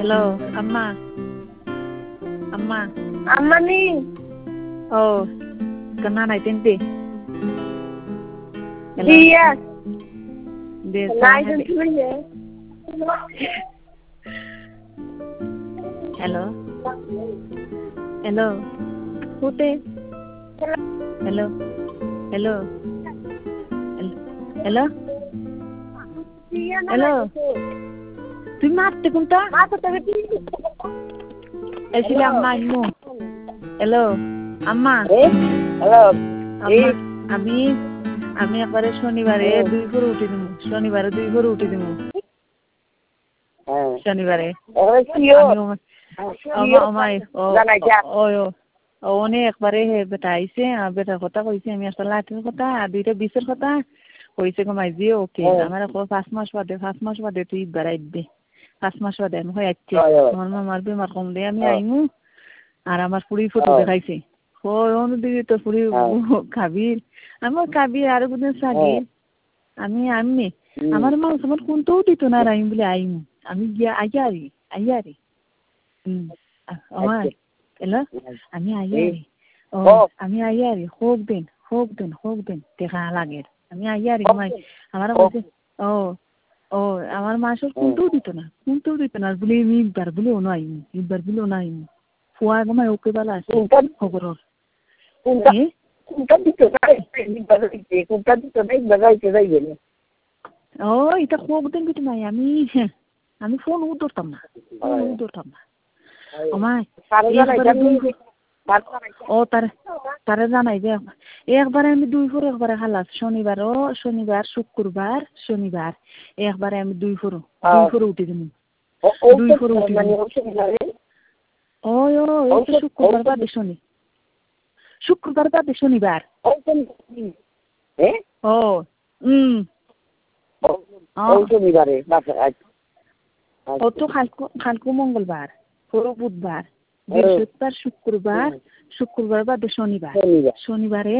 Hello, Amma. Amma. Amma ni. Oh, kena naik tinti. Dia. Dia Naik sana. tinti ya. Hello. Hello. Kutte. Hello. Hello. Hello. Hello. তুমি মারতে কোনটা? এসিলে আম্মা আইমু। Hello আম্মা। Hello. আমি একবারে শনিবারে 2 ভোর উঠে দিমু। শনিবারে 2 ভোর উঠে দিমু। শনিবারে। অনেক একবারে বেটা আইছে বেটার কথা কইছে আমি একটা লাঠির কথা আর 2টা বিচের কথা কইছে কমাইছি ওকে আমার 5 মাস বাদে তুই বেড়াইবি 5 মাস বাদে আমি কই আচ্ছা আমার মামার বেমার কম দে আমি আইমু আর আমার পুরি ফটো দেখাইছে কোন দিকে তো পুরি খাবি আমার খাবি আর কোনদিন সাগি আমি আমার মা আমার কোনটাও দিত না আইম বলে আইমু আমি গিয়া আইয়ারি আমার এলা আমি আইয়ারি হোক দিন দেখা লাগে আমি আইয়ারি আমার কইছে আমার মাসের কোনটাও দিত না বলে আমি একবার বলে আইমু ফুয়া গমাই ওকে বেলা আছে খবর এটা হোক দিন কিন্তু নাই আমি ফোন ধরতাম না তারা জানাই যে একবারে আমি 2 ভোর একবারে খালাস শনিবার শুক্রবার শনিবার একবারে আমি 2 ভোর উঠে দিমু 2 ভোর উঠে দিমু শুক্রবার বাদে শনিবার তো খালকো মঙ্গলবার পুরো বুধবার বৃহস্পতিবার শুক্রবার বাদে শনিবার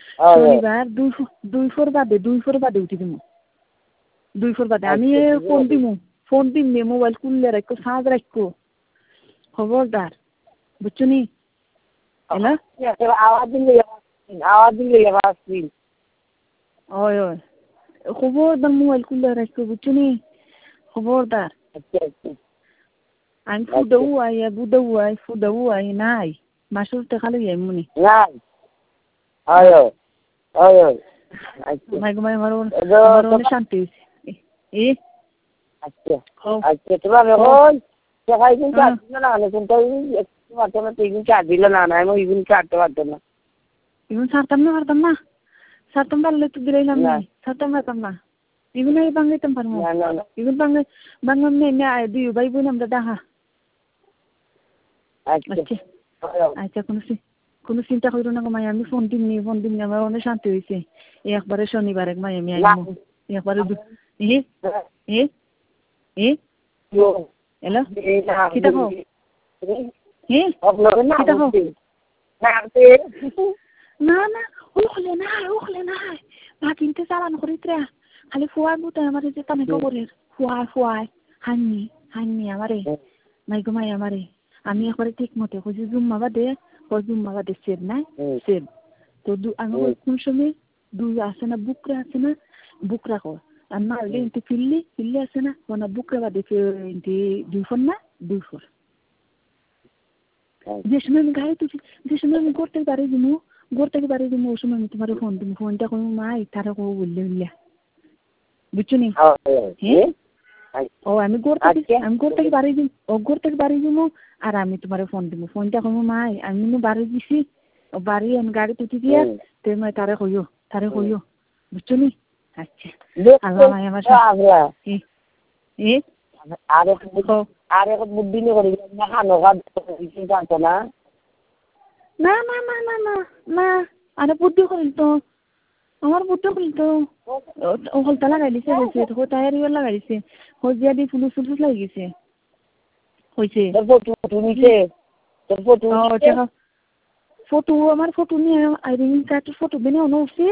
2 ভোর বাদে উঠে দিমু 2 ভোর বাদে আমি ফোন দিম মোবাইল খুললে রাখো সাজ রাখো খবরদার বুঝছো নি আওয়াজ দিলে ওই খবরদার মোবাইল খুললে রাখো বুঝছো নি খবরদার আমি ফুদাও আই নাই মাসুর টাকা লই আই মুনি আমার অনেক শান্তি হয়েছে তোমার এখন টাকা ইগুন চাট দিল না কোনটা ইগুন চাট দিল না আমি ইগুন চাটতে পারতাম না ইগুন ছাড়তাম পারলে তো দিলাম না ছাড়তাম না ইগুন এই বাংলাইতাম পারবো ইগুন বাংলা না 2 ভাই বোন আমরা দেখা আচ্ছা কোনো চিন্তা করো না মাই আমি ফোন দিন আমার অনেক শান্তি হয়েছে একবারে শনিবার মাই আমি আইমু একবারে হ্যালো কিতা হো কিতা হো না ওখলে না মা কিনতে চালানো করিত্রা খালি ফুয়া গুতে আমার যে তানে কবরের ফুয়া হান্নি আমারে মাই আমারে আমি একবারে ঠিক মতে কইছি জুম্মা বাদে সেদ নাই সেদ তো আমি কোন সময় আছে না বুকরা কো আর না ইনতে ফিল্লি আছে না কোন বুকরা বাদে ইনতে 2 ফোন না 2 ফোর যে সময় আমি গাড়ি তুলছি যে সময় আমি ঘর থেকে বাড়ি দিমু ওই সময় আমি তোমার ফোনটা কোনো মাই তারা কো বললে বুঝছো নি আমি ঘর থেকে বাড়ি দিমু আর আমি তোমার ফোন দিমু ফোনটা কোনো মাই আমি বাড়ি দিছি বাড়ি আমি গাড়ি তুটি দিয়া তুমি তারে কইও বুঝছো নি আচ্ছা আল্লাহ মাই আমার আর এক বুদ্ধি নিয়ে করি না খানো জানতো না আরে বুদ্ধি করিল তো আমার বুদ্ধি করিল তো হলতা লাগাই দিছে টায়ার লাগাই দিছে হজিয়া দি ফুলুস লাগি গেছে হয়েছে ফটো আমার ফটো নিয়ে আইডেন্টি কার্ডের ফটো দিনে উঠছি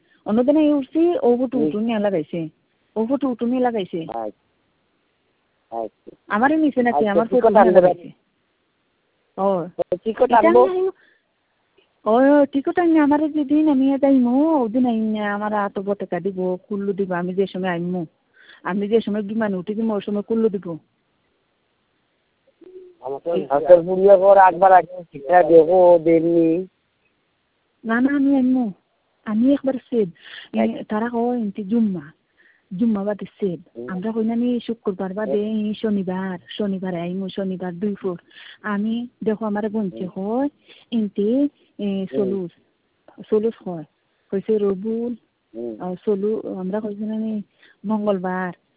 দিনে উঠছি ও ফটো নিয়ে লাগাইছে আচ্ছা আমারই নিচে নাকি আমার টিকট আনবে ও টিকট আনবো ও টিকট আনি আমার যেদিন আমি যাইমু ওদিন আইনি আমার এত টাকা দিব কুল্লু দিব আমি যে সময় আইমু আমি যে সময় বিমান উঠে দিব ওই সময় কুল্লু দিব হাতের বুড়িয়া পর একবার আগে ঠিকটা দেবো দেননি না না আমি আইমু আমি একবার সেব তারা কয় ইনতি জুম্মা বাদে সেব আমরা কই না শুক্রবার বাদে শনিবার আইমু শনিবার 2 আমি দেখো আমার বলছে হয় ইনতি সলুস হয় কইছে রবুল সলু আমরা কইছি না মঙ্গলবার